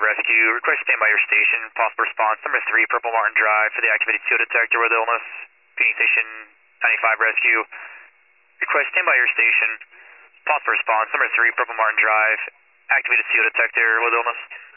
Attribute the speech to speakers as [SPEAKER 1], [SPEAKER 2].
[SPEAKER 1] Rescue. Request stand by your station. Possible response number 3, Purple Martin Drive for the activated CO detector with illness. Phoenix Station 95 Rescue. Request stand by your station. Possible response number 3, Purple Martin Drive. Activated CO detector with illness.